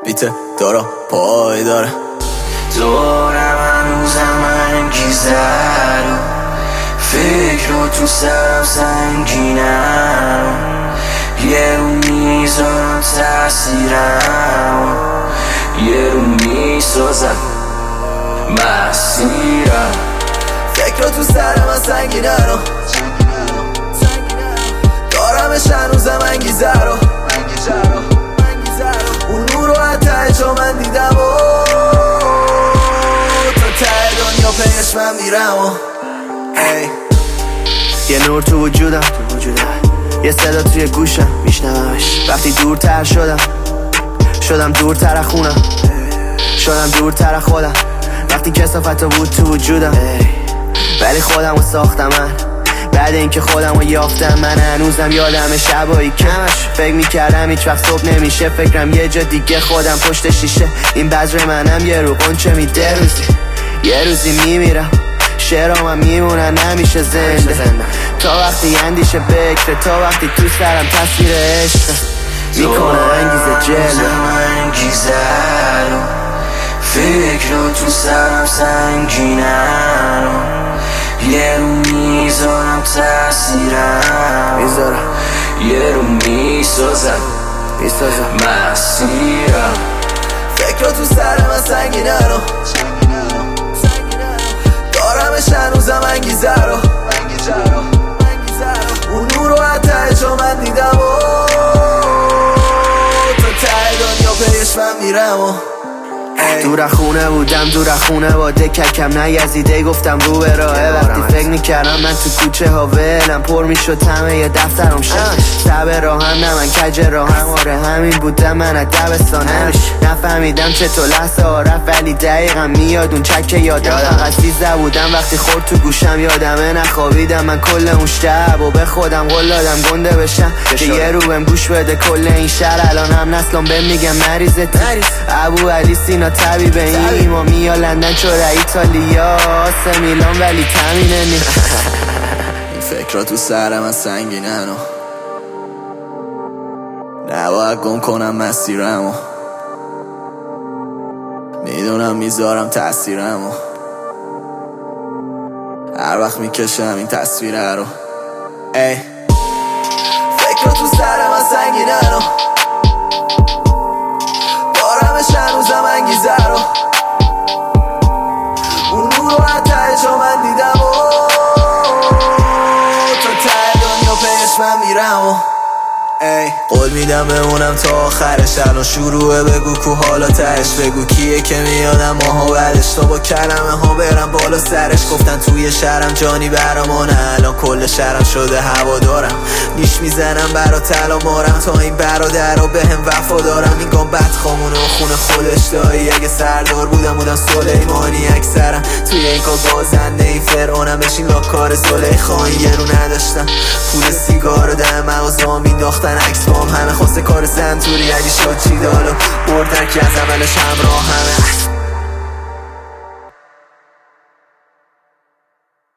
بیت دارا پای داره دورم هنوزم انگیزه رو فکر رو تو سرم سنگینم یه رو میذارم تأثیرم یه رو میسازم مسیرم فکر رو تو سرم سنگینم دارمش هنوزم انگیزه رو اون نور رو حتی جا من دیدم و تا ته دنیا پیش من میرم یه نور تو وجودم یه صدا توی گوشم میشنومش وقتی دورتر شدم دورتر از خونم شدم دورتر از خودم وقتی کثافت بود تو وجودم ولی خودم رو ساختم من بعد اینکه خودم رو یافتم من هنوزم یادم شبایی کمش فکر میکردم هیچ وقت صبح نمیشه فکرم یه جا دیگه خودم پشت شیشه این بذر منم یه رو قنچه میده یه روزی میمیرم شعرام میمونن نمیشه زنده تا وقتی اندیشه بکره تا وقتی تو سرم تصویر عشق میکنه انگیزه جلو انگیزه رو فکر رو تو سرم سنگینم یه رو میذارم تأثیرم یه رو میسازم مسیرم فکر رو تو سرم سنگینم دارمش هنوزم انگیزه رو اون نور رو حتی جا من دیدم و تا ته دنیا پیش من میرم دور خونه بودم دور خونه با دککم نیزیده گفتم رو به راهه وقتی فکر میکردم من تو کوچه ها ولم پر میشد همه یه دفترم شد سب راهم نه من کج راهم آره همین بودم من از دبستانم نفهمیدم چطور لحظه ها رفت ولی دقیقا میاد اون چکه یادم فقط 13 بودم وقتی خورد تو گوشم یادمه نخوابیدم من کل اون شب و به خودم قول دادم گنده بشم که یه رو بهم گوش بده کل این شهر الان هم نسلم بهم میگم مریضتی ابو علی سینا طبیب این ما میا لندن چوره ایتالیا آسه میلان ولی تمینه نی این فکرها تو سرم از سنگینن و نباید گم کنم مسیرم و میدونم میذارم تأثیرم و هر وقت میکشم این تصویره رو فکرها تو سرم از سنگینن و دارمش هنوزم انگیزه رو اون نور رو حتی جا من دیدم و تا ته دنیا پیش من میرم قول میدم بمونم تا آخرش الان شروعه بگو کو حالا تهش بگو کیه که میادم ماها بعدش تا با کلمه ها برم بالا سرش گفتن توی شهرم جانی برامانه الان کل شهرم شده هوا دارم نیش میزنم برا تلا مارم تا این برادر رو به هم وفا دارم این گام بد خامونه و خونه خودش دایی اگه سردار بودم سلیمانی اکثرم توی این کار بازنده این فرعونم بشین لاکار زلیخان یه رو نداشتم پول سیگار رو ده مغازه مینداختن عکس با همه خواسته کار سنتوری اگه شد چی دالو بردن که از اولش همراه همه